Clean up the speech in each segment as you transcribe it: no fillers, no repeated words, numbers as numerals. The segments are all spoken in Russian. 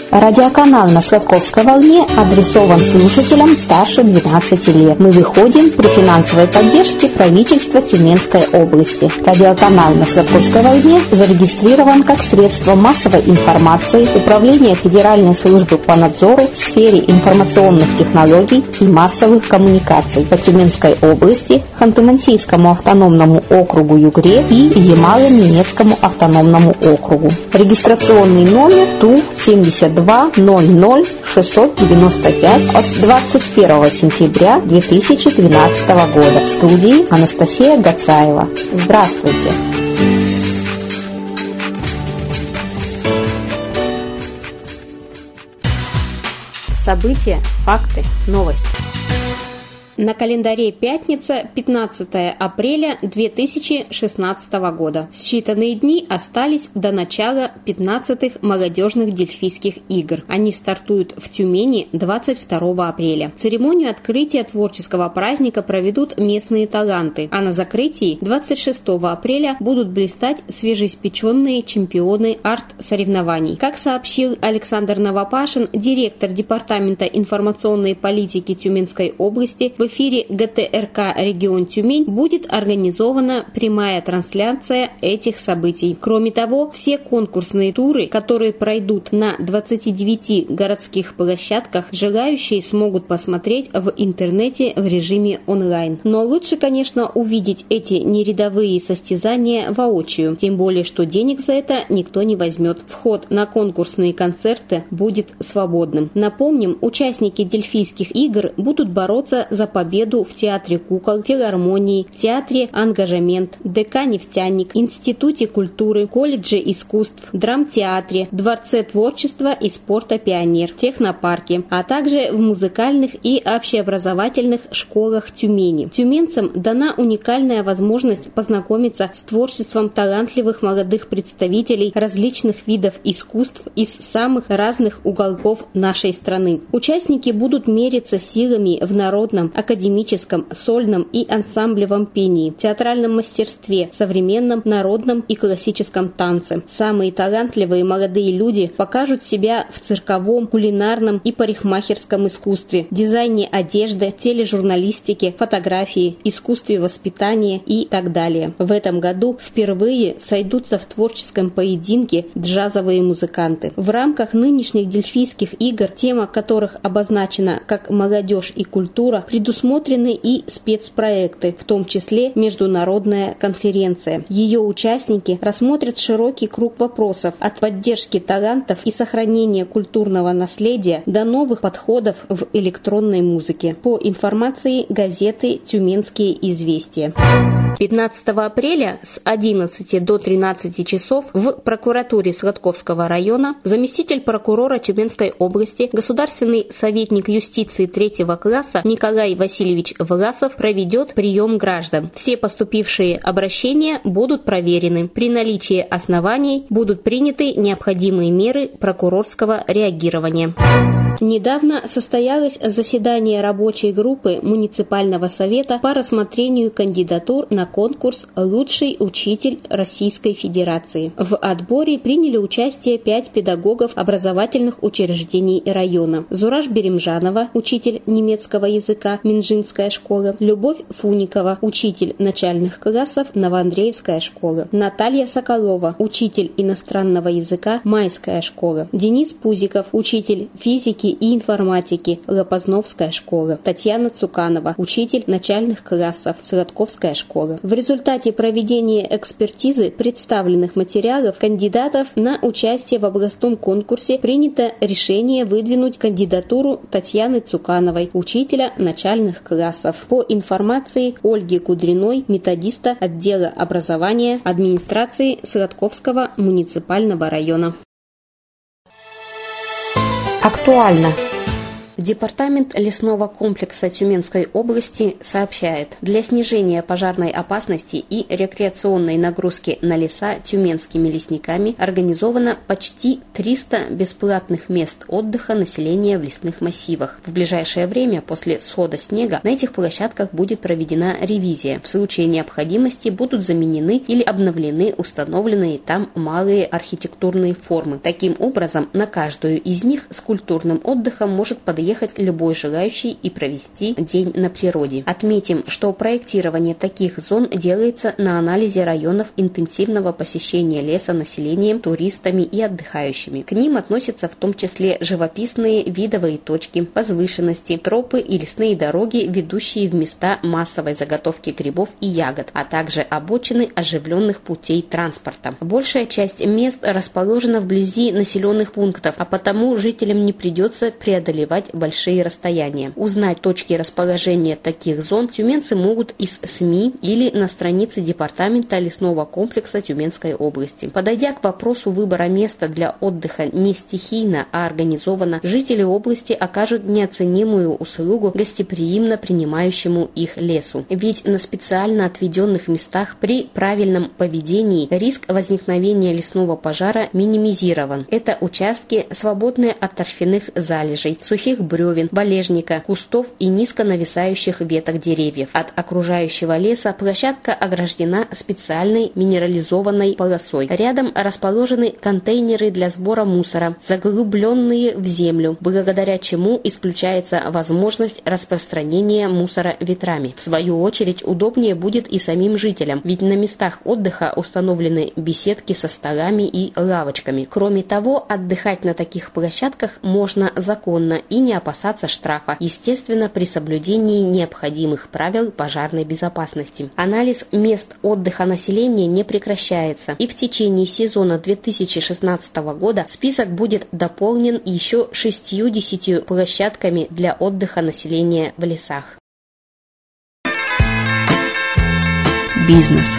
Радиоканал на Сладковской волне адресован слушателям старше 12 лет. Мы выходим при финансовой поддержке правительства Тюменской области. Радиоканал на Сладковской волне зарегистрирован как средство массовой информации Управления Федеральной службы по надзору в сфере информационных технологий и массовых коммуникаций по Тюменской области, Ханты-Мансийскому автономному округу Югре и Ямало-Ненецкому автономному округу. Регистрационный номер ТУ-72 00 695 от 21 сентября 2012 года. В студии Анастасия Гацаева. Здравствуйте! События, факты, новости. На календаре пятница, 15 апреля 2016 года. Считанные дни остались до начала 15-х молодежных дельфийских игр. Они стартуют в Тюмени 22 апреля. Церемонию открытия творческого праздника проведут местные таланты, а на закрытии 26 апреля будут блистать свежеиспеченные чемпионы арт-соревнований. Как сообщил Александр Новопашин, директор Департамента информационной политики Тюменской области, в эфире ГТРК «Регион Тюмень» будет организована прямая трансляция этих событий. Кроме того, все конкурсные туры, которые пройдут на 29 городских площадках, желающие смогут посмотреть в интернете в режиме онлайн. Но лучше, конечно, увидеть эти нерядовые состязания воочию, тем более, что денег за это никто не возьмет. Вход на конкурсные концерты будет свободным. Напомним, участники Дельфийских игр будут бороться за победу в Театре кукол, филармонии, Театре «Ангажемент», ДК «Нефтяник», Институте культуры, колледже искусств, драмтеатре, Дворце творчества и спорта «Пионер», технопарке, а также в музыкальных и общеобразовательных школах Тюмени. Тюменцам дана уникальная возможность познакомиться с творчеством талантливых молодых представителей различных видов искусств из самых разных уголков нашей страны. Участники будут мериться силами в народном, академическом, сольном и ансамблевом пении, театральном мастерстве, современном, народном и классическом танце. Самые талантливые молодые люди покажут себя в цирковом, кулинарном и парикмахерском искусстве, дизайне одежды, тележурналистике, фотографии, искусстве воспитания и так далее. В этом году впервые сойдутся в творческом поединке джазовые музыканты. В рамках нынешних Дельфийских игр, тема которых обозначена как «Молодежь и культура», предусмотрены и спецпроекты, в том числе международная конференция. Ее участники рассмотрят широкий круг вопросов от поддержки талантов и сохранения культурного наследия до новых подходов в электронной музыке. По информации газеты «Тюменские известия». 15 апреля с 11 до 13 часов в прокуратуре Сладковского района заместитель прокурора Тюменской области, государственный советник юстиции 3-го класса Николай Васильевич Власов проведет прием граждан. Все поступившие обращения будут проверены. При наличии оснований будут приняты необходимые меры прокурорского реагирования. Недавно состоялось заседание рабочей группы муниципального совета по рассмотрению кандидатур на конкурс «Лучший учитель Российской Федерации». В отборе приняли участие 5 педагогов образовательных учреждений района. Зураш Беремжанова, учитель немецкого языка, Минжинская школа, Любовь Фуникова, учитель начальных классов, Новоандреевская школа, Наталья Соколова, учитель иностранного языка, Майская школа, Денис Пузиков, учитель физики и информатики, Лопозновская школа, Татьяна Цуканова, учитель начальных классов, Сладковская школа. В результате проведения экспертизы представленных материалов кандидатов на участие в областном конкурсе принято решение выдвинуть кандидатуру Татьяны Цукановой, учителя начальных классов. По информации Ольги Кудриной, методиста отдела образования администрации Сладковского муниципального района. Актуально. Департамент лесного комплекса Тюменской области сообщает, для снижения пожарной опасности и рекреационной нагрузки на леса тюменскими лесниками организовано почти 300 бесплатных мест отдыха населения в лесных массивах. В ближайшее время после схода снега на этих площадках будет проведена ревизия. В случае необходимости будут заменены или обновлены установленные там малые архитектурные формы. Таким образом, на каждую из них с культурным отдыхом может подъехать любой желающий и провести день на природе. Отметим, что проектирование таких зон делается на анализе районов интенсивного посещения леса населением, туристами и отдыхающими. К ним относятся в том числе живописные видовые точки, возвышенности, тропы и лесные дороги, ведущие в места массовой заготовки грибов и ягод, а также обочины оживленных путей транспорта. Большая часть мест расположена вблизи населенных пунктов, а потому жителям не придется преодолевать большие расстояния. Узнать точки расположения таких зон тюменцы могут из СМИ или на странице Департамента лесного комплекса Тюменской области. Подойдя к вопросу выбора места для отдыха не стихийно, а организованно, жители области окажут неоценимую услугу гостеприимно принимающему их лесу. Ведь на специально отведенных местах при правильном поведении риск возникновения лесного пожара минимизирован. Это участки, свободные от торфяных залежей, сухих бревен, валежника, кустов и низко нависающих веток деревьев. От окружающего леса площадка ограждена специальной минерализованной полосой. Рядом расположены контейнеры для сбора мусора, заглубленные в землю, благодаря чему исключается возможность распространения мусора ветрами. В свою очередь, удобнее будет и самим жителям, ведь на местах отдыха установлены беседки со столами и лавочками. Кроме того, отдыхать на таких площадках можно законно и не опасаться штрафа, естественно, при соблюдении необходимых правил пожарной безопасности. Анализ мест отдыха населения не прекращается, и в течение сезона 2016 года список будет дополнен еще 60 площадками для отдыха населения в лесах. Бизнес.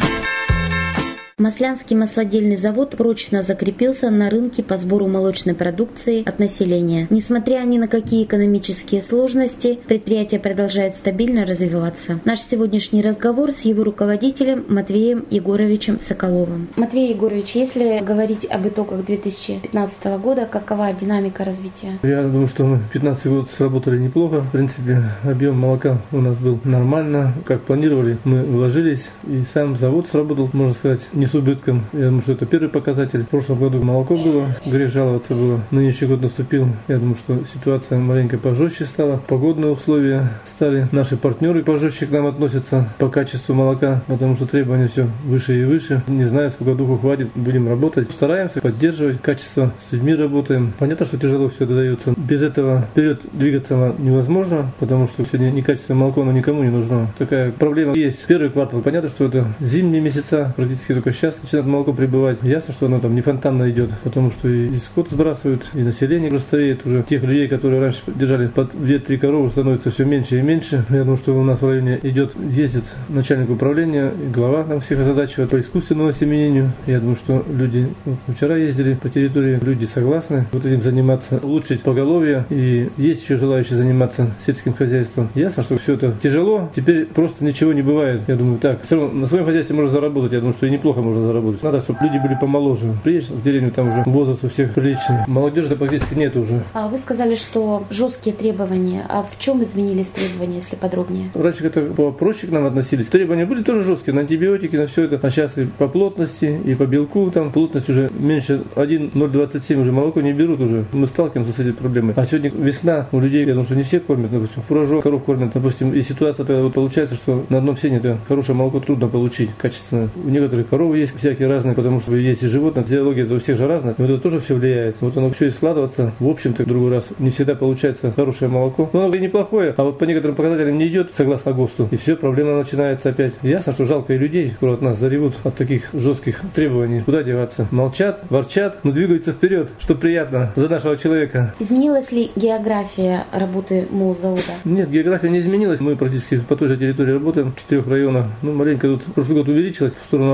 Маслянский маслодельный завод прочно закрепился на рынке по сбору молочной продукции от населения. Несмотря ни на какие экономические сложности, предприятие продолжает стабильно развиваться. Наш сегодняшний разговор с его руководителем Матвеем Егоровичем Соколовым. Матвей Егорович, если говорить об итогах 2015 года, какова динамика развития? Я думаю, что мы 2015 год сработали неплохо. В принципе, объем молока у нас был нормально. Как планировали, мы вложились, и сам завод сработал, можно сказать, не с убытком. Я думаю, что это первый показатель. В прошлом году молоко было, грех жаловаться было. Нынешний год наступил. Я думаю, что ситуация маленько пожестче стала. Погодные условия стали. Наши партнеры пожестче к нам относятся по качеству молока, потому что требования все выше и выше. Не знаю, сколько духу хватит, будем работать. Стараемся поддерживать качество, с людьми работаем. Понятно, что тяжело все это дается. Без этого вперед двигаться невозможно, потому что сегодня некачественное молоко, оно никому не нужно. Такая проблема есть. Первый квартал, понятно, что это зимние месяца, практически только сейчас начинает молоко прибывать. Ясно, что оно там не фонтанно идет, потому что и скот сбрасывают, и население уже стареет. Уже тех людей, которые раньше держали под 2-3 коровы, становится все меньше и меньше. Я думаю, что у нас в районе ездит начальник управления, и глава нам всех озадачивает по искусственному осеменению. Я думаю, что люди, вчера ездили по территории, люди согласны вот этим заниматься, улучшить поголовье, и есть еще желающие заниматься сельским хозяйством. Ясно, что все это тяжело, теперь просто ничего не бывает. Я думаю, так, все равно на своем хозяйстве можно заработать, я думаю, что и неплохо можно заработать. Надо, чтобы люди были помоложе. Приедешь в деревню, там уже возраст у всех приличный. Молодежи-то практически нет уже. А вы сказали, что жесткие требования. А в чем изменились требования, если подробнее? Раньше как-то попроще к нам относились. Требования были тоже жесткие, на антибиотики, на все это. А сейчас и по плотности, и по белку, там плотность уже меньше 1,027 уже молоко не берут уже. Мы сталкиваемся с этой проблемой. А сегодня весна, у людей, я думаю, что не все кормят, допустим, фуражок, коров кормят. Допустим, и ситуация тогда вот получается, что на одном сене это хорошее молоко трудно получить, качественное. У некоторых коровы есть всякие разные, потому что есть и животные, физиология у всех же разная. Вот это тоже все влияет. Вот оно все и складывается. В общем-то, в другой раз не всегда получается хорошее молоко. Но оно и неплохое, а вот по некоторым показателям не идет, согласно ГОСТу. И все, проблема начинается опять. Ясно, что жалко и людей, которые от нас заревут от таких жестких требований. Куда деваться? Молчат, ворчат, но двигаются вперед, что приятно за нашего человека. Изменилась ли география работы молзавода? Нет, география не изменилась. Мы практически по той же территории работаем, в 4 районах. Ну, маленько тут в прошлый год увеличилась в сторону Аббатска.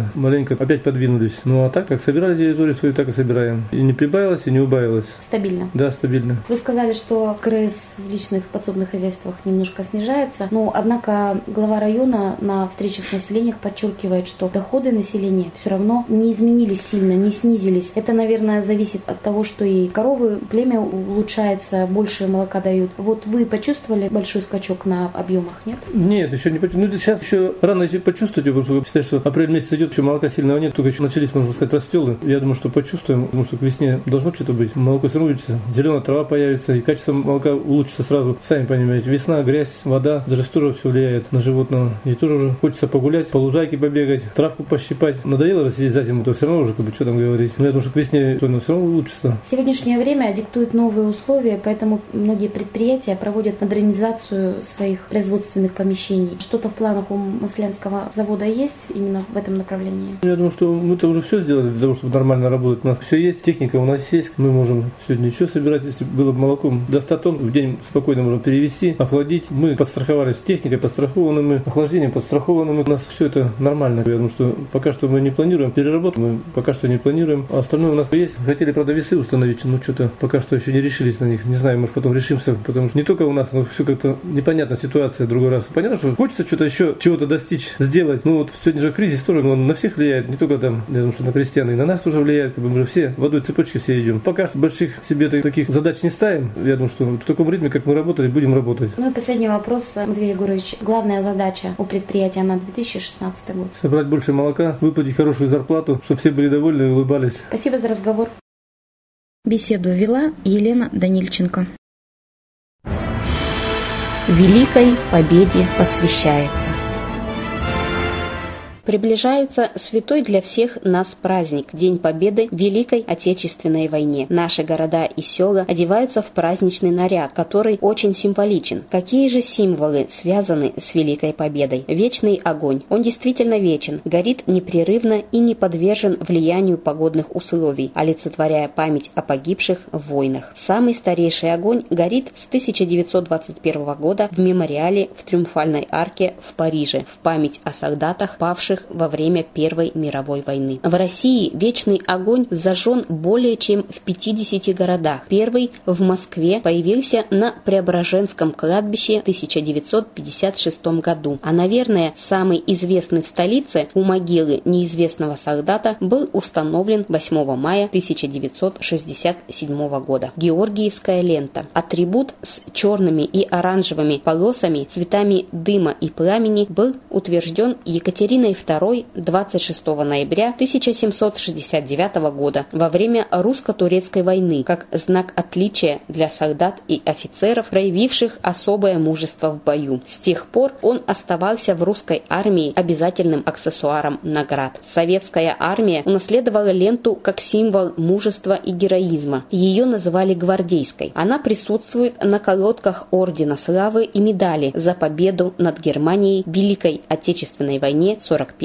маленько опять подвинулись. Ну а так, как собирали территорию свою, так и собираем. И не прибавилось, и не убавилось. Стабильно? Да, стабильно. Вы сказали, что КРС в личных подсобных хозяйствах немножко снижается, но однако глава района на встречах с населением подчеркивает, что доходы населения все равно не изменились сильно, не снизились. Это, наверное, зависит от того, что и коровы, племя улучшается, больше молока дают. Вот вы почувствовали большой скачок на объемах, нет? Нет, еще не почувствовали. Ну, сейчас еще рано почувствовать, потому что считаю, что апрель месяц идет, еще молока сильного нет, только еще начались, можно сказать, растелы. Я думаю, что почувствуем, потому что к весне должно что-то быть. Молоко все равно увеличится, зеленая трава появится, и качество молока улучшится сразу. Сами понимаете, весна, грязь, вода, даже тоже все влияет на животного. И тоже уже хочется погулять, по лужайке побегать, травку пощипать. Надоело сидеть за зиму, то все равно уже, как бы, что там говорить. Но я думаю, что к весне все равно улучшится. Сегодняшнее время диктует новые условия, поэтому многие предприятия проводят модернизацию своих производственных помещений. Что-то в планах у Маслянского завода есть именно в этом направлении? Я думаю, что мы-то уже все сделали для того, чтобы нормально работать. У нас все есть, техника у нас есть. Мы можем сегодня еще собирать, если было бы молоком до 100 тонн, в день спокойно можем перевести, охладить. Мы подстраховались, техникой подстрахованы, мы охлаждением подстрахованы. У нас все это нормально. Я думаю, что пока что мы не планируем переработку, мы пока что не планируем. А остальное у нас есть. Хотели, правда, весы установить, но что-то пока что еще не решились на них. Не знаю, может потом решимся, потому что не только у нас, но все как-то непонятная ситуация другой раз. Понятно, что хочется что-то еще, чего-то достичь, сделать. Ну вот сегодня же кризис тоже, он на всех влияет, не только там, я думаю, что на крестьян, и на нас тоже влияет, как бы мы же все в одной цепочке все идем. Пока что больших себе таких задач не ставим. Я думаю, что в таком ритме, как мы работали, будем работать. Ну и последний вопрос, Матвей Егорович. Главная задача у предприятия на 2016 год? Собрать больше молока, выплатить хорошую зарплату, чтобы все были довольны и улыбались. Спасибо за разговор. Беседу вела Елена Данильченко. Великой Победе посвящается. Приближается святой для всех нас праздник – День Победы в Великой Отечественной войне. Наши города и села одеваются в праздничный наряд, который очень символичен. Какие же символы связаны с Великой Победой? Вечный огонь. Он действительно вечен, горит непрерывно и не подвержен влиянию погодных условий, олицетворяя память о погибших в войнах. Самый старейший огонь горит с 1921 года в мемориале в Триумфальной арке в Париже, в память о солдатах, павших во время Первой мировой войны. В России вечный огонь зажжен более чем в 50 городах. Первый в Москве появился на Преображенском кладбище в 1956 году. А, наверное, самый известный в столице у могилы неизвестного солдата был установлен 8 мая 1967 года. Георгиевская лента. Атрибут с черными и оранжевыми полосами, цветами дыма и пламени был утвержден Екатериной II 26 ноября 1769 года во время русско-турецкой войны как знак отличия для солдат и офицеров, проявивших особое мужество в бою. С тех пор он оставался в русской армии обязательным аксессуаром наград. Советская армия унаследовала ленту как символ мужества и героизма. Ее называли гвардейской. Она присутствует на колодках Ордена Славы и медали за победу над Германией в Великой Отечественной войне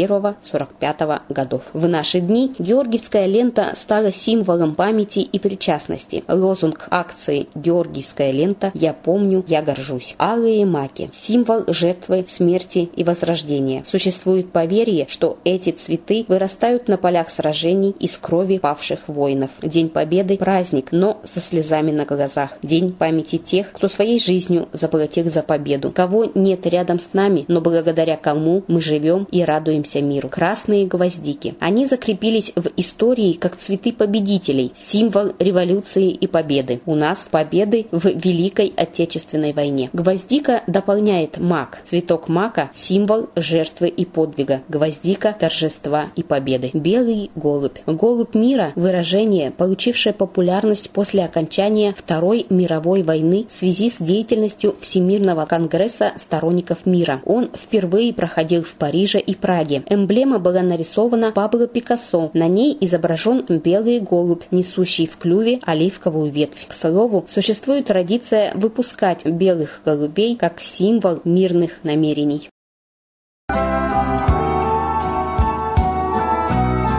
41-45 годов. В наши дни Георгиевская лента стала символом памяти и причастности. Лозунг акции «Георгиевская лента. Я помню, я горжусь». Алые маки – символ жертвы, смерти и возрождения. Существует поверье, что эти цветы вырастают на полях сражений из крови павших воинов. День Победы – праздник, но со слезами на глазах. День памяти тех, кто своей жизнью заплатил за победу. Кого нет рядом с нами, но благодаря кому мы живем и радуемся миру. Красные гвоздики. Они закрепились в истории как цветы победителей, символ революции и победы. У нас победы в Великой Отечественной войне. Гвоздика дополняет мак. Цветок мака – символ жертвы и подвига. Гвоздика – торжества и победы. Белый голубь. Голубь мира – выражение, получившее популярность после окончания Второй мировой войны в связи с деятельностью Всемирного конгресса сторонников мира. Он впервые проходил в Париже и Праге. Эмблема была нарисована Пабло Пикассо. На ней изображен белый голубь, несущий в клюве оливковую ветвь. К слову, существует традиция выпускать белых голубей как символ мирных намерений.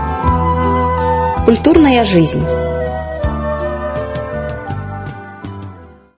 Культурная жизнь.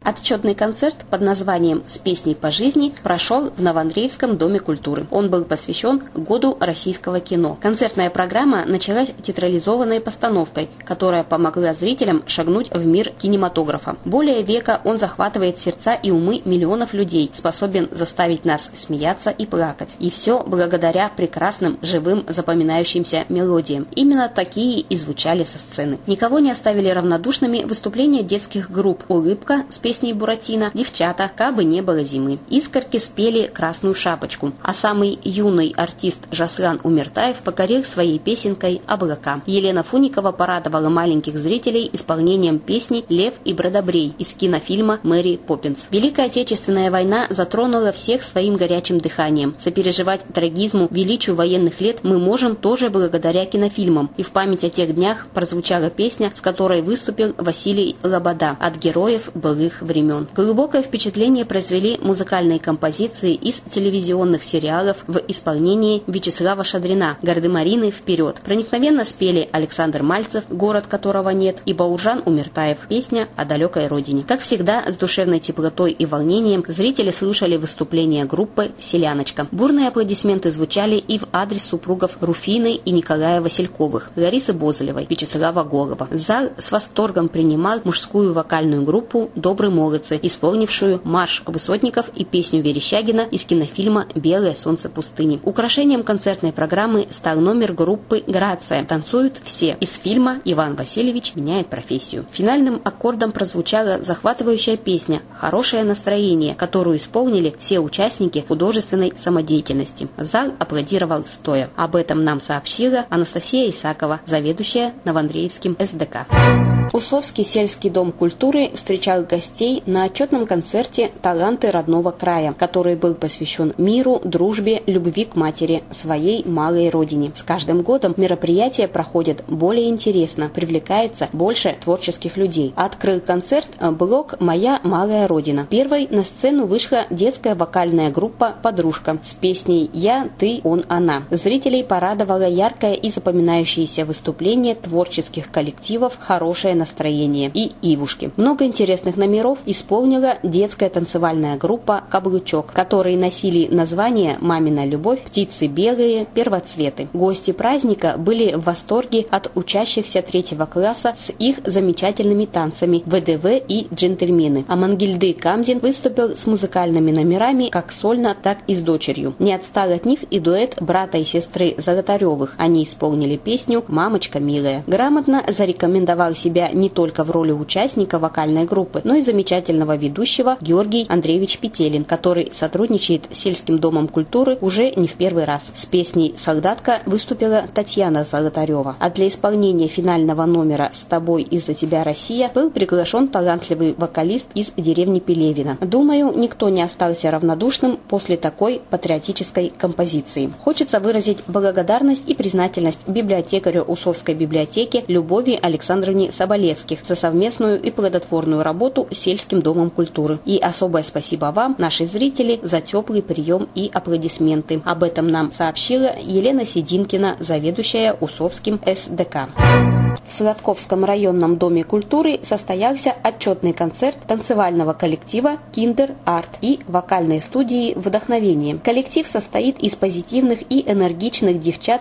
Отчетный концерт под названием «С песней по жизни» прошел в Новоандреевском доме культуры. Он был посвящен Году российского кино. Концертная программа началась театрализованной постановкой, которая помогла зрителям шагнуть в мир кинематографа. Более века он захватывает сердца и умы миллионов людей, способен заставить нас смеяться и плакать. И все благодаря прекрасным, живым, запоминающимся мелодиям. Именно такие и звучали со сцены. Никого не оставили равнодушными выступления детских групп «Улыбка» с песней «Буратино», «Девчата», «Кабы не было зимы». Искорки спели «Красную шапочку», а самый юный артист Жаслан Умертаев покорил своей песенкой «Облака». Елена Фуникова порадовала маленьких зрителей исполнением песни «Лев и Бродобрей» из кинофильма «Мэри Поппинс». Великая Отечественная война затронула всех своим горячим дыханием. Сопереживать трагизму, величию военных лет мы можем тоже благодаря кинофильмам. И в память о тех днях прозвучала песня, с которой выступил Василий Лобода «От героев былых времен». Глубокое впечатление произвели музыкальные композиции из телевизионных сериалов в исполнении Вячеслава Шадрина «Гардемарины вперед». Проникновенно спели Александр Мальцев «Город, которого нет» и Бауржан Умертаев «Песня о далекой родине». Как всегда, с душевной теплотой и волнением зрители слушали выступления группы «Селяночка». Бурные аплодисменты звучали и в адрес супругов Руфины и Николая Васильковых, Ларисы Бозылевой, Вячеслава Голова. Зал с восторгом принимал мужскую вокальную группу «Добрые молодцы», исполнившую «Марш высотников» и песню Верещагина из кинофильма «Белое солнце пустыни». Украшением концертной программы стал номер группы «Грация» «Танцуют все» из фильма «Иван Васильевич меняет профессию». Финальным аккордом прозвучала захватывающая песня «Хорошее настроение», которую исполнили все участники художественной самодеятельности. Зал аплодировал стоя. Об этом нам сообщила Анастасия Исакова, заведующая Новоандреевским СДК. Усовский сельский дом культуры встречал гостей на отчетном концерте «Таланты родного края», который был посвящен миру, дружбе, любви к матери, своей малой родине. С каждым годом мероприятия проходят более интересно, привлекается больше творческих людей. Открыл концерт блок «Моя малая родина». Первой на сцену вышла детская вокальная группа «Подружка» с песней «Я, ты, он, она». Зрителей порадовало яркое и запоминающееся выступление творческих коллективов «Хорошее настроение» и «Ивушки». Много интересных номеров исполнила детская танцевальная группа «Каблучок», которые носили название «Мамина любовь», «Птицы белые», «Первоцветы». Гости праздника были в восторге от учащихся 3 класса с их замечательными танцами ВДВ и джентльмены. А Мангильды Камзин выступил с музыкальными номерами как сольно, так и с дочерью. Не отстал от них и дуэт брата и сестры Золотаревых. Они исполнили песню «Мамочка милая». Грамотно зарекомендовал себя не только в роли участника вокальной группы, но и замечательного ведущего Георгий Андреевич Петелин, который сотрудничает с сельским домом культуры уже не в первый раз. С песней «Солдатка» выступила Татьяна Золотарева. А для исполнения финального номера «С тобой из-за тебя, Россия» был приглашен талантливый вокалист из деревни Пелевина. Думаю, никто не остался равнодушным после такой патриотической композиции. Хочется выразить благодарность и признательность библиотекарю Усовской библиотеки Любови Александровне Соболевских за совместную и плодотворную работу с сельским домом культуры. И особое спасибо вам, наши зрители, за теплый прием и аплодисменты. Об этом нам сообщила Елена Сединкина, заведующая Усовским СДК. В Сладковском районном доме культуры состоялся отчетный концерт танцевального коллектива «Киндер Арт» и вокальной студии «Вдохновение». Коллектив состоит из позитивных и энергичных девчат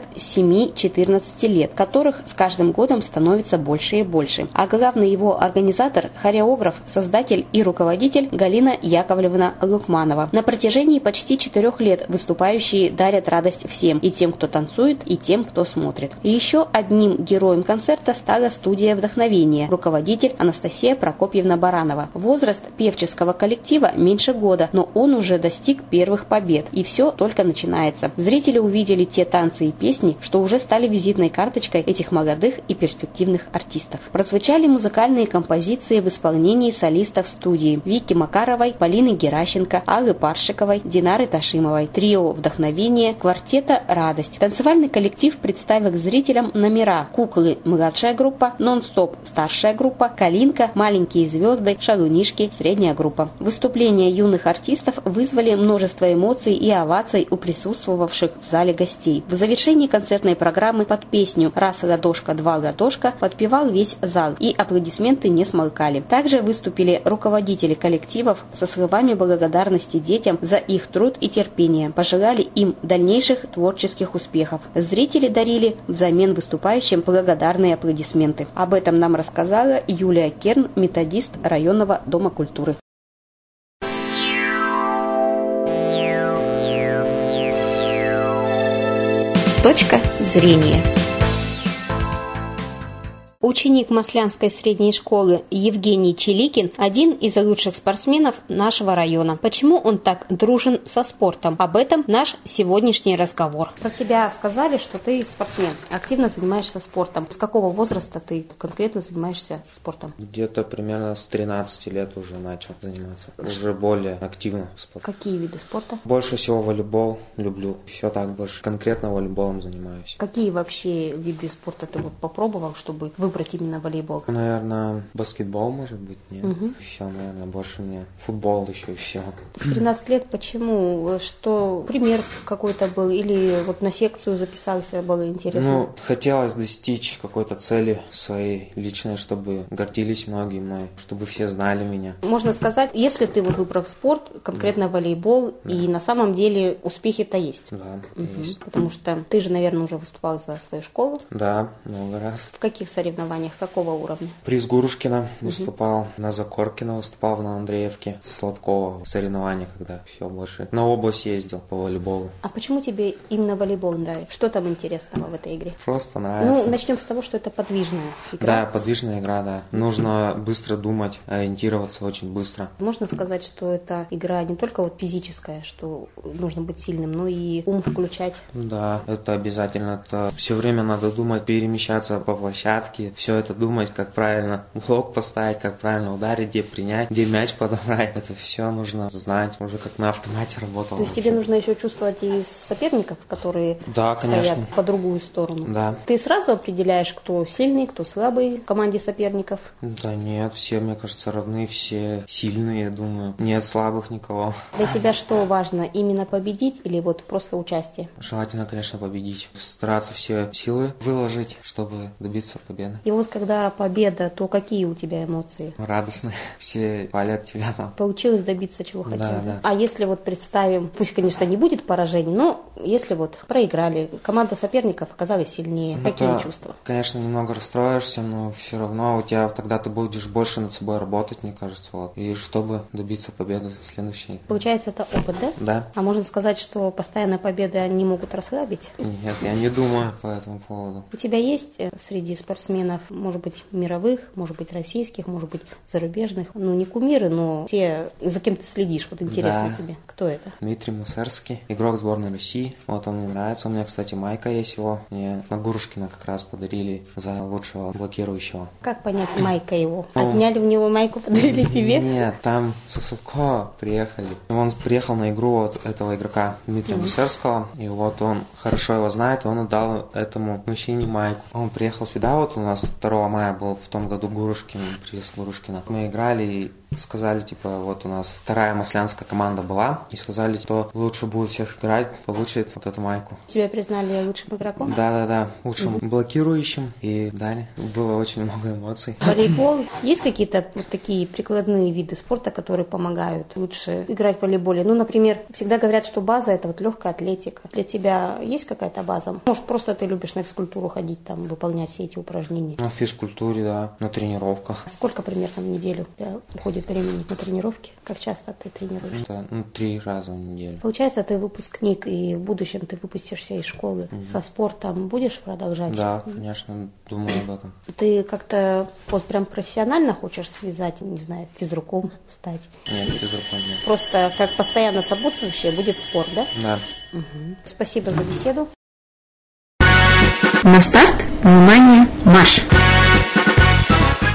7-14 лет, которых с каждым годом становится больше и больше. А главный его организатор, хореограф, создатель и руководитель Галина Яковлевна Лукманова. На протяжении почти 4 лет выступающие дарят радость всем, и тем, кто танцует, и тем, кто смотрит. И еще одним героем концерта стала студия «Вдохновение», руководитель Анастасия Прокопьевна Баранова. Возраст певческого коллектива меньше года, но он уже достиг первых побед, и все только начинается. Зрители увидели те танцы и песни, что уже стали визитной карточкой этих молодых и перспективных артистов. Прозвучали музыкальные композиции в исполнении солистов студии Вики Макаровой, Полины Геращенко, Аллы Паршиковой, Динары Ташимовой, трио «Вдохновение», квартета «Радость». Танцевальный коллектив представил к зрителям номера «Куклы» младшая группа, «Нон-стоп» старшая группа, «Калинка», «Маленькие звезды», «Шалунишки» средняя группа. Выступления юных артистов вызвали множество эмоций и оваций у присутствовавших в зале гостей. В завершении концертной программы под песню «Раз ладошка, два ладошка» подпевал весь зал. зал, и аплодисменты не смолкали. Также выступили руководители коллективов со словами благодарности детям за их труд и терпение, пожелали им дальнейших творческих успехов. Зрители дарили взамен выступающим благодарные аплодисменты. Об этом нам рассказала Юлия Керн, методист районного дома культуры. Точка зрения. Ученик Маслянской средней школы Евгений Челикин – один из лучших спортсменов нашего района. Почему он так дружен со спортом? Об этом наш сегодняшний разговор. Про тебя сказали, что ты спортсмен, активно занимаешься спортом. С какого возраста ты конкретно занимаешься спортом? Где-то примерно с 13 лет уже начал заниматься. Уже более активно спортом. Какие виды спорта? Больше всего волейбол люблю. Все так больше. Конкретно волейболом занимаюсь. Какие вообще виды спорта ты попробовал, чтобы выбрать именно волейбол? Наверное, баскетбол, может быть, нет. Все, наверное, больше мне футбол еще и все. В 13 лет почему? Что пример какой-то был? Или вот на секцию записался, было интересно? Хотелось достичь какой-то цели своей личной, чтобы гордились многие мной, чтобы все знали меня. Можно сказать, если ты вот выбрал спорт, конкретно волейбол, и на самом деле успехи-то есть. Да, есть. Потому что ты же, наверное, уже выступал за свою школу. Да, много раз. В каких соревнованиях? Какого уровня? Приз Гурушкина выступал, на Закоркина выступал, на Андреевке, Сладкова в соревнованиях, когда все больше. На область ездил по волейболу. А почему тебе именно волейбол нравится? Что там интересного в этой игре? Просто нравится. Начнем с того, что это подвижная игра. Да, подвижная игра, да. Нужно быстро думать, ориентироваться очень быстро. Можно сказать, что это игра не только вот физическая, что нужно быть сильным, но и ум включать. Да, это обязательно. Это все время надо думать, перемещаться по площадке, все это думать, как правильно блок поставить, как правильно ударить, где принять, где мяч подобрать. Это все нужно знать, уже как на автомате работал. То есть тебе нужно еще чувствовать и соперников, которые стоят по другую сторону. Да. Ты сразу определяешь, кто сильный, кто слабый в команде соперников? Да нет, все, мне кажется, равны, все сильные, я думаю. Нет слабых никого. Для тебя что важно, именно победить или вот просто участие? Желательно, конечно, победить. Стараться все силы выложить, чтобы добиться победы. И вот когда победа, то какие у тебя эмоции? Радостные. Все хвалят тебя там. Получилось добиться, чего хотел. Да. А если вот представим, пусть, конечно, не будет поражений, но если вот проиграли, команда соперников оказалась сильнее, какие чувства? Конечно, немного расстроишься, но все равно у тебя тогда ты будешь больше над собой работать, мне кажется, вот. И чтобы добиться победы следующей. Получается, это опыт, да? Да. А можно сказать, что постоянные победы, они могут расслабить? Нет, я не думаю по этому поводу. У тебя есть среди спортсменов, может быть, мировых, может быть, российских, может быть, зарубежных, не кумиры, но те, за кем ты следишь, вот интересно тебе. Кто это? Дмитрий Мусерский, игрок сборной России. Вот он мне нравится. У меня, кстати, майка есть его. Мне на Гурушкина как раз подарили за лучшего блокирующего. Как понять майка его? Отняли у него майку, подарили тебе? Нет, там со Сувко приехали. Он приехал на игру от этого игрока Дмитрия Мусерского. И вот он хорошо его знает, и он отдал этому мужчине майку. Он приехал сюда, вот у нас 2 мая был в том году Гурушкин, приезд Гурушкина. Мы играли и сказали, вот у нас 2-я маслянская команда была, и сказали, кто лучше будет всех играть, получит вот эту майку. Тебя признали лучшим игроком? Да, лучшим блокирующим, и дали. Было очень много эмоций. Волейбол. Есть какие-то вот такие прикладные виды спорта, которые помогают лучше играть в волейболе? Например, всегда говорят, что база – это вот легкая атлетика. Для тебя есть какая-то база? Может, просто ты любишь на физкультуру ходить, там, выполнять все эти упражнения? На физкультуре, да, на тренировках. Сколько примерно в неделю у тебя уходит времени на тренировки? Как часто ты тренируешься? Да, 3 раза в неделю. Получается, ты выпускник, и в будущем ты выпустишься из школы. Со спортом будешь продолжать? Да, конечно, думаю об этом. Ты как-то вот прям профессионально хочешь связать, не знаю, физруком стать? Нет, физруком нет. Просто как постоянно сопутствующее будет спорт, да? Да. Спасибо за беседу. На старт, внимание, марш!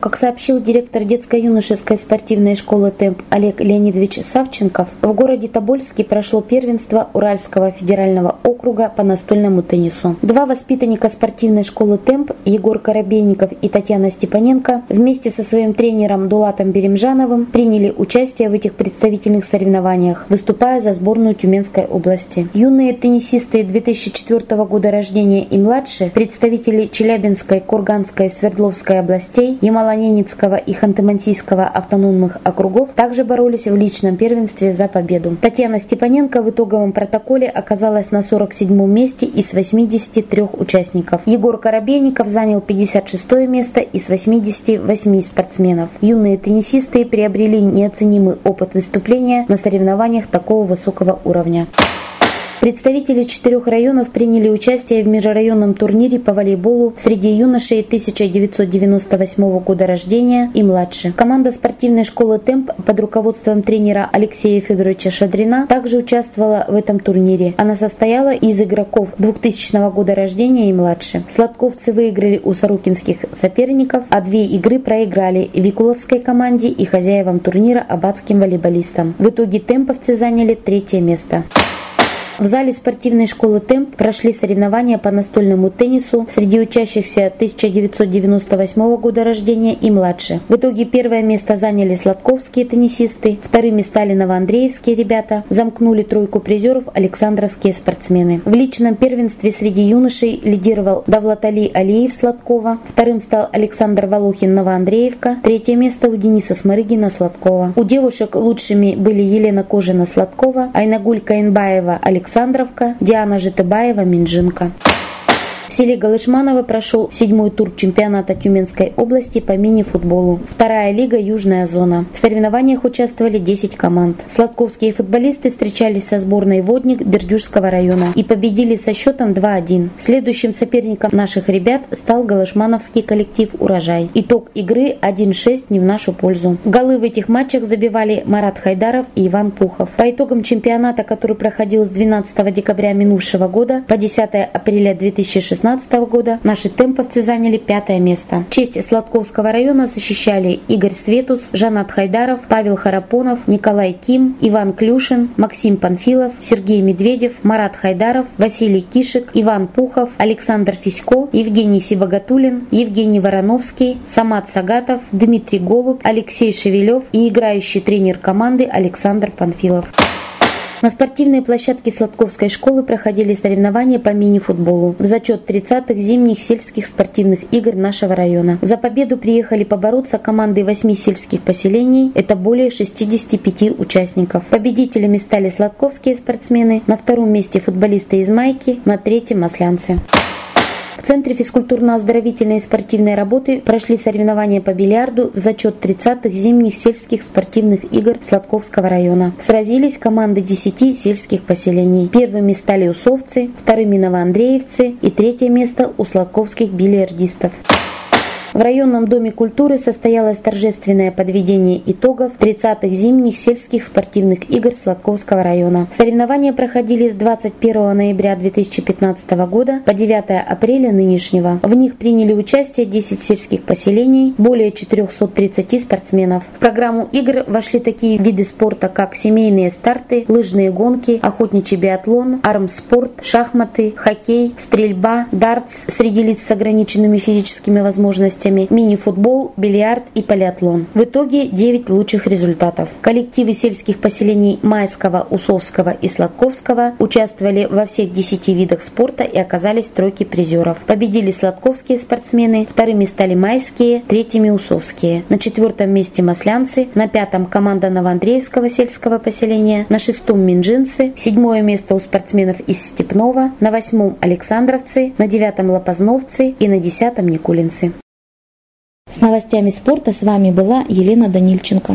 Как сообщил директор детско-юношеской спортивной школы «Темп» Олег Леонидович Савченков, в городе Тобольске прошло первенство Уральского федерального округа по настольному теннису. Два воспитанника спортивной школы «Темп» Егор Коробейников и Татьяна Степаненко вместе со своим тренером Дулатом Беремжановым приняли участие в этих представительных соревнованиях, выступая за сборную Тюменской области. Юные теннисисты 2004 года рождения и младше, представители Челябинской, Курганской, Свердловской областей, Ямало-Ненецкого и Ханты-Мансийского автономных округов также боролись в личном первенстве за победу. Татьяна Степаненко в итоговом протоколе оказалась на 47-м месте из 83 участников. Егор Коробейников занял 56-е место из 88 спортсменов. Юные теннисисты приобрели неоценимый опыт выступления на соревнованиях такого высокого уровня. Представители 4 районов приняли участие в межрайонном турнире по волейболу среди юношей 1998 года рождения и младше. Команда спортивной школы «Темп» под руководством тренера Алексея Федоровича Шадрина также участвовала в этом турнире. Она состояла из игроков 2000 года рождения и младше. Сладковцы выиграли у сорокинских соперников, а 2 игры проиграли Викуловской команде и хозяевам турнира аббатским волейболистам. В итоге темповцы заняли 3-е место. В зале спортивной школы «Темп» прошли соревнования по настольному теннису среди учащихся 1998 года рождения и младше. В итоге 1-е место заняли сладковские теннисисты, 2-ми стали новоандреевские ребята, замкнули 3-ку призеров александровские спортсмены. В личном первенстве среди юношей лидировал Давлатали Алиев Сладкова, 2-м стал Александр Волохин Новоандреевка, 3-е место у Дениса Сморыгина Сладкова. У девушек лучшими были Елена Кожина Сладкова, Айнагуль Каинбаева Александровка, Диана Житыбаева Минжинка. В селе Галышманово прошел 7-й тур чемпионата Тюменской области по мини-футболу. 2-я лига «Южная зона». В соревнованиях участвовали 10 команд. Сладковские футболисты встречались со сборной «Водник» Бердюжского района и победили со счетом 2-1. Следующим соперником наших ребят стал галышмановский коллектив «Урожай». Итог игры 1-6 не в нашу пользу. Голы в этих матчах забивали Марат Хайдаров и Иван Пухов. По итогам чемпионата, который проходил с 12 декабря минувшего года по 10 апреля 2016 года, наши темповцы заняли 5-е место. Честь Сладковского района защищали Игорь Светус, Жанат Хайдаров, Павел Харапонов, Николай Ким, Иван Клюшин, Максим Панфилов, Сергей Медведев, Марат Хайдаров, Василий Кишек, Иван Пухов, Александр Фисько, Евгений Сибагатулин, Евгений Вороновский, Самат Сагатов, Дмитрий Голубь, Алексей Шевелев и играющий тренер команды Александр Панфилов. На спортивной площадке Сладковской школы проходили соревнования по мини-футболу в зачет 30-х зимних сельских спортивных игр нашего района. За победу приехали побороться команды 8 сельских поселений, это более 65 участников. Победителями стали сладковские спортсмены, на 2-м месте футболисты из Майки, на 3-м маслянцы. В Центре физкультурно-оздоровительной и спортивной работы прошли соревнования по бильярду в зачет 30-х зимних сельских спортивных игр Сладковского района. Сразились команды 10 сельских поселений. Первыми стали усовцы, 2-ми новоандреевцы и 3-е место у сладковских бильярдистов. В районном доме культуры состоялось торжественное подведение итогов 30-х зимних сельских спортивных игр Сладковского района. Соревнования проходили с 21 ноября 2015 года по 9 апреля нынешнего. В них приняли участие 10 сельских поселений, более 430 спортсменов. В программу игр вошли такие виды спорта, как семейные старты, лыжные гонки, охотничий биатлон, армспорт, шахматы, хоккей, стрельба, дартс среди лиц с ограниченными физическими возможностями, мини-футбол, бильярд и полиатлон. В итоге 9 лучших результатов. Коллективы сельских поселений Майского, Усовского и Сладковского участвовали во всех 10 видах спорта и оказались в тройке призеров. Победили сладковские спортсмены, 2-ми стали майские, 3-ми усовские. На 4-м месте маслянцы, на 5-м команда Новоандреевского сельского поселения, на 6-м минжинцы, 7-е место у спортсменов из Степного, на 8-м александровцы, на 9-м лопозновцы и на 10-м никулинцы. С новостями спорта с вами была Елена Данильченко.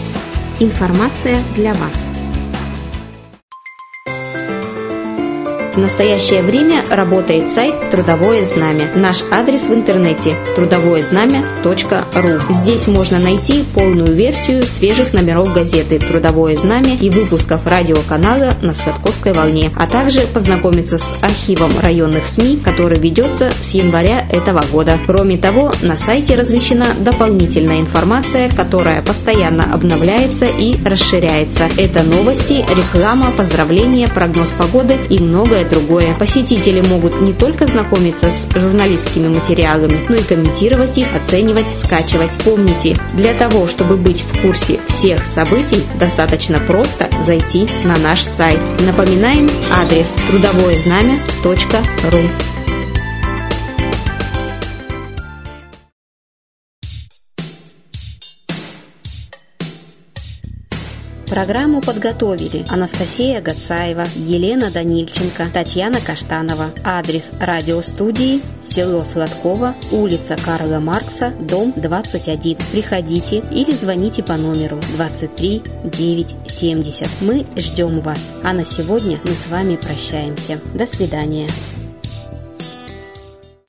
Информация для вас. В настоящее время работает сайт «Трудовое знамя». Наш адрес в интернете – трудовоезнамя.ру. Здесь можно найти полную версию свежих номеров газеты «Трудовое знамя» и выпусков радиоканала на Скотковской волне, а также познакомиться с архивом районных СМИ, который ведется с января этого года. Кроме того, на сайте размещена дополнительная информация, которая постоянно обновляется и расширяется. Это новости, реклама, поздравления, прогноз погоды и многое другое. Посетители могут не только знакомиться с журналистскими материалами, но и комментировать их, оценивать, скачивать. Помните, для того, чтобы быть в курсе всех событий, достаточно просто зайти на наш сайт. Напоминаем адрес трудовоезнамя.ру. Программу подготовили Анастасия Гацаева, Елена Данильченко, Татьяна Каштанова. Адрес радиостудии: село Сладково, улица Карла Маркса, дом 21. Приходите или звоните по номеру 23 970. Мы ждем вас. А на сегодня мы с вами прощаемся. До свидания.